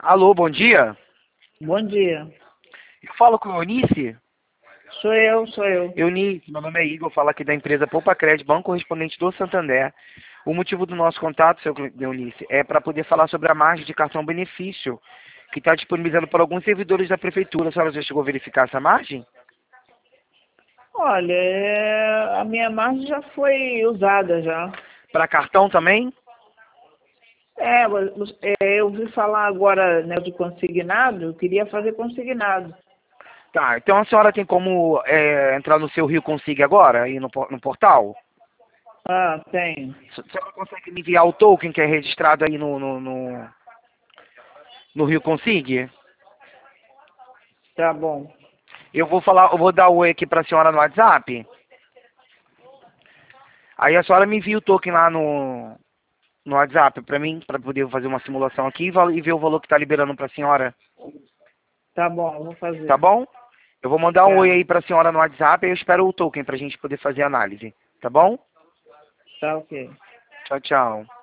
Alô, bom dia. Bom dia. Eu falo com o Eunice. Sou eu. Eunice, meu nome é Igor, falo aqui da empresa Poupa Crédito, banco correspondente do Santander. O motivo do nosso contato, seu Eunice, é para poder falar sobre a margem de cartão benefício que está disponibilizando para alguns servidores da prefeitura. A senhora já chegou a verificar essa margem? Olha, a minha margem já foi usada já. Para cartão também? Eu ouvi falar agora, né, de consignado, eu queria fazer consignado. Tá, então a senhora tem como entrar no seu Rio Consiga agora, aí no portal? Ah, tem. A senhora consegue me enviar o token que é registrado aí no Rio Consiga? Tá bom. Eu vou dar o oi aqui para a senhora no WhatsApp. Aí a senhora me envia o token lá no WhatsApp para mim, para poder fazer uma simulação aqui e ver o valor que está liberando para a senhora, Tá bom, eu vou tá fazer. bom? Eu vou mandar um oi Tá, aí para a senhora no WhatsApp e eu espero o token para a gente poder fazer a análise, tá bom? tá ok. Tchau, tchau.